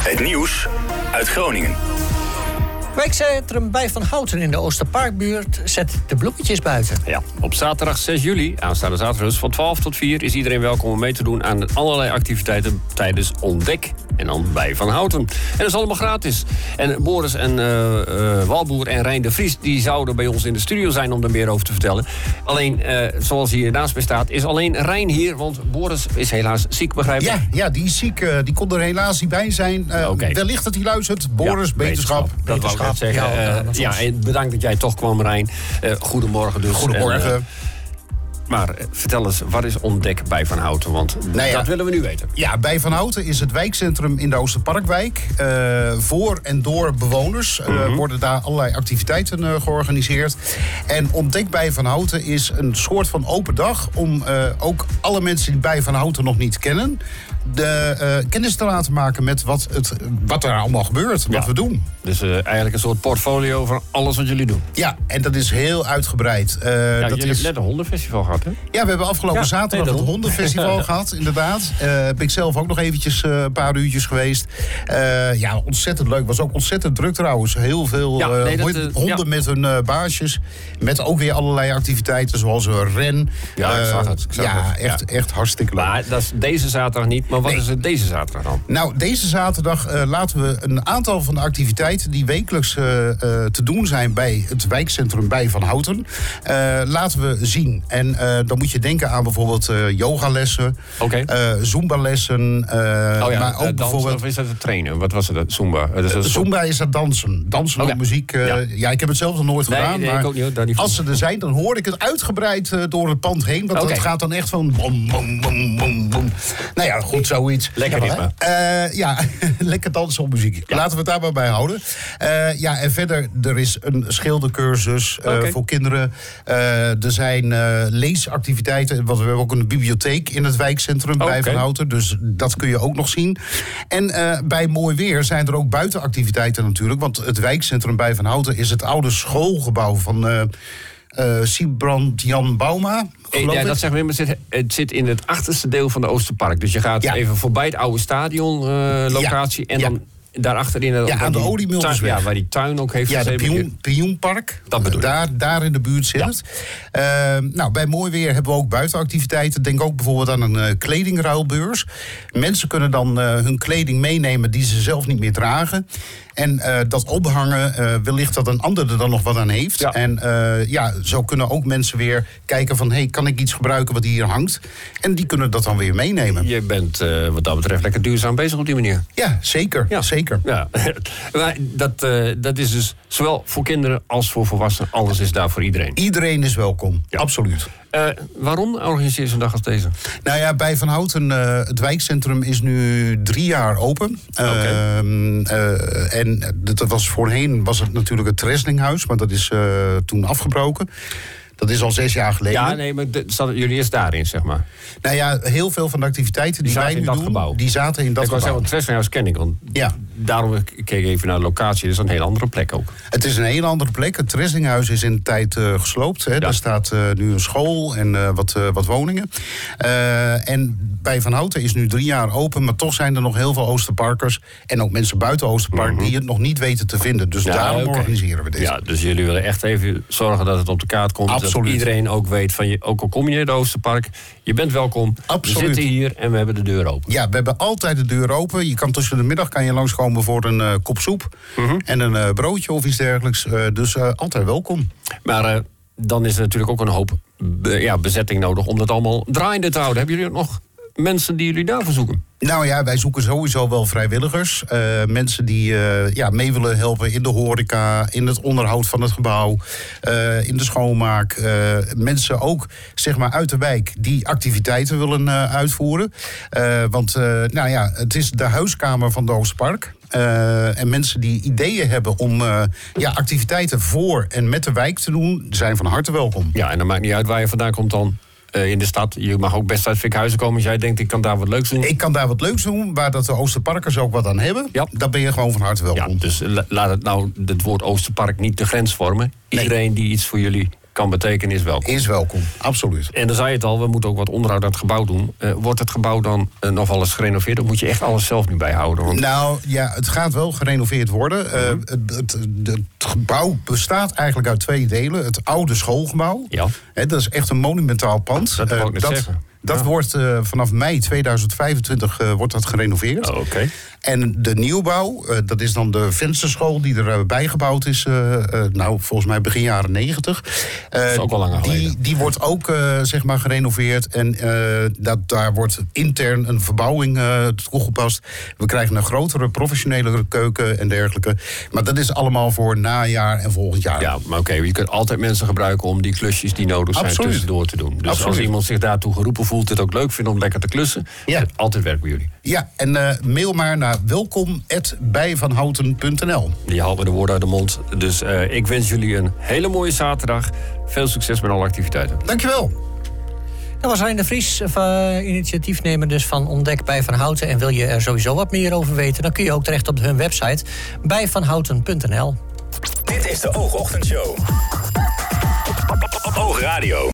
Het nieuws uit Groningen. Wijkcentrum Bij Van Houten in de Oosterparkbuurt zet de bloemetjes buiten. Ja, op zaterdag 6 juli, aanstaande zaterdag dus, van 12 tot 4... is iedereen welkom om mee te doen aan allerlei activiteiten tijdens Ontdek. En dan Bij Van Houten. En dat is allemaal gratis. En Boris en Walboer en Rijn de Vries... die zouden bij ons in de studio zijn om er meer over te vertellen. Alleen, zoals hier naast mij staat, is alleen Rijn hier... want Boris is helaas ziek, begrijp ik? Ja, die is ziek. Die kon er helaas niet bij zijn. Wellicht dat hij luistert. Boris, beterschap. Dat wou ik net zeggen. En bedankt dat jij toch kwam, Rijn. Goedemorgen dus. Goedemorgen. Maar vertel eens, wat is Ontdek Bij Van Houten? Want dat willen we nu weten. Ja, Bij Van Houten is het wijkcentrum in de Oosterparkwijk. Voor en door bewoners worden daar allerlei activiteiten georganiseerd. En Ontdek Bij Van Houten is een soort van open dag... om ook alle mensen die Bij Van Houten nog niet kennen... de kennis te laten maken met wat er allemaal gebeurt, wat we doen. Dus eigenlijk een soort portfolio van alles wat jullie doen. Ja, en dat is heel uitgebreid. Jullie hebben net een hondenfestival gehad, hè? Ja, we hebben afgelopen zaterdag het hondenfestival gehad, inderdaad. Ben ik zelf ook nog eventjes een paar uurtjes geweest. Ontzettend leuk. Was ook ontzettend druk trouwens. Heel veel honden met hun baasjes. Met ook weer allerlei activiteiten, zoals een ren. Ja, ik zag het. Echt hartstikke leuk. Maar dat is deze zaterdag niet. Maar wat is het deze zaterdag dan? Nou, deze zaterdag laten we een aantal van de activiteiten... die wekelijks te doen zijn bij het wijkcentrum Bij Van Houten... laten we zien. En dan moet je denken aan bijvoorbeeld yogalessen, Zumba-lessen. Maar ook bijvoorbeeld... Of is dat het trainen? Wat was het, Zumba? Zumba is dat dansen. Dansen op muziek. Ik heb het zelf nog nooit gedaan. Maar ik ook niet, als ze er zijn, dan hoor ik het uitgebreid door het pand heen. Want dat gaat dan echt van bom, bom, bom, bom, bom. Nou ja, goed, zoiets. Lekker ritme. Lekker dansen op muziek. Ja. Laten we het daar maar bij houden. En verder, er is een schildercursus voor kinderen. Er zijn leesactiviteiten. Want we hebben ook een bibliotheek in het wijkcentrum Bij Van Houten. Dus dat kun je ook nog zien. En bij mooi weer zijn er ook buitenactiviteiten natuurlijk. Want het wijkcentrum Bij Van Houten is het oude schoolgebouw van... Siebrand Jan Bauma. Dat zeg maar, het zit in het achterste deel van de Oosterpark. Dus je gaat even voorbij het oude stadionlocatie en dan daarachter in aan de Oliemuldersweg. Waar die tuin ook heeft gezeten. Ja, de Pioenpark. Dat bedoel ik. Daar in de buurt zit het. Bij mooi weer hebben we ook buitenactiviteiten. Denk ook bijvoorbeeld aan een kledingruilbeurs. Mensen kunnen dan hun kleding meenemen die ze zelf niet meer dragen. En dat ophangen, wellicht dat een ander er dan nog wat aan heeft. Ja. En zo kunnen ook mensen weer kijken van... kan ik iets gebruiken wat hier hangt? En die kunnen dat dan weer meenemen. Je bent wat dat betreft lekker duurzaam bezig op die manier. Ja, zeker. Ja. Zeker. Ja. Maar dat is dus zowel voor kinderen als voor volwassenen. Alles is daar voor iedereen. Iedereen is welkom, absoluut. Waarom organiseer je zo'n dag als deze? Nou ja, Bij Van Houten, het wijkcentrum is nu 3 jaar open. En voorheen was het natuurlijk het Treslinghuis, maar dat is toen afgebroken. Dat is al 6 jaar geleden. Ja, nee, maar jullie is daarin, zeg maar. Nou ja, heel veel van de activiteiten die wij nu doen... gebouw. Die zaten in dat gebouw. Ik wou zeggen, het Treslinghuis ken ik. Want daarom keek ik even naar de locatie. Het is een heel andere plek ook. Het is een hele andere plek. Het Treslinghuis is in de tijd gesloopt. Hè. Ja. Daar staat nu een school en wat woningen. En Bij Van Houten is nu 3 jaar open... maar toch zijn er nog heel veel Oosterparkers... en ook mensen buiten Oosterpark... die het nog niet weten te vinden. Dus daarom organiseren we dit. Ja, dus jullie willen echt even zorgen dat het op de kaart komt... Absoluut. Dat iedereen ook weet, ook al kom je in het Oosterpark... je bent welkom. Absoluut. We zitten hier en we hebben de deur open. Ja, we hebben altijd de deur open. Je kan tussen de middag langskomen voor een kop soep... en een broodje of iets dergelijks. Dus altijd welkom. Maar dan is er natuurlijk ook een hoop bezetting nodig... om dat allemaal draaiende te houden. Hebben jullie ook nog mensen die jullie daarvoor zoeken? Nou ja, wij zoeken sowieso wel vrijwilligers. Mensen die mee willen helpen in de horeca, in het onderhoud van het gebouw, in de schoonmaak. Mensen ook, zeg maar, uit de wijk die activiteiten willen uitvoeren. Want het is de huiskamer van de Oosterpark. En mensen die ideeën hebben om activiteiten voor en met de wijk te doen, zijn van harte welkom. Ja, en dan maakt niet uit waar je vandaan komt dan. In de stad. Je mag ook best uit Vinkhuizen komen als jij denkt, ik kan daar wat leuks doen. Ik kan daar wat leuks doen, waar dat de Oosterparkers ook wat aan hebben. Ja. Dan ben je gewoon van harte welkom. Ja, dus laat het woord Oosterpark niet de grens vormen. Iedereen die iets voor jullie kan betekenen is welkom. Is welkom, absoluut. En dan zei je het al, we moeten ook wat onderhoud aan het gebouw doen. Wordt het gebouw dan nog wel eens gerenoveerd? Of moet je echt alles zelf nu bijhouden? Want... Nou ja, het gaat wel gerenoveerd worden. Het gebouw bestaat eigenlijk uit 2 delen. Het oude schoolgebouw. Ja. Dat is echt een monumentaal pand. Dat wil ik net zeggen. Dat wordt vanaf mei 2025 wordt dat gerenoveerd. Oh, oké. En de nieuwbouw, dat is dan de vensterschool die er bijgebouwd is. Volgens mij begin jaren 90. Dat is ook al langer geleden. Die wordt ook zeg maar gerenoveerd. En daar wordt intern een verbouwing toegepast. We krijgen een grotere, professionele keuken en dergelijke. Maar dat is allemaal voor najaar en volgend jaar. Ja, maar oké, je kunt altijd mensen gebruiken om die klusjes die nodig zijn tussendoor te doen. Dus als iemand zich daartoe geroepen voelt, het ook leuk vindt om lekker te klussen, altijd werk bij jullie. Ja, en mail maar naar welkom@bijvanhouten.nl. Die haalt me de woorden uit de mond. Dus ik wens jullie een hele mooie zaterdag. Veel succes met alle activiteiten. Dankjewel. Dat was Rijn de Vries, initiatiefnemer dus van Ontdek bij Van Houten. En wil je er sowieso wat meer over weten, dan kun je ook terecht op hun website bijvanhouten.nl. Dit is de Oogochtendshow. Oogradio.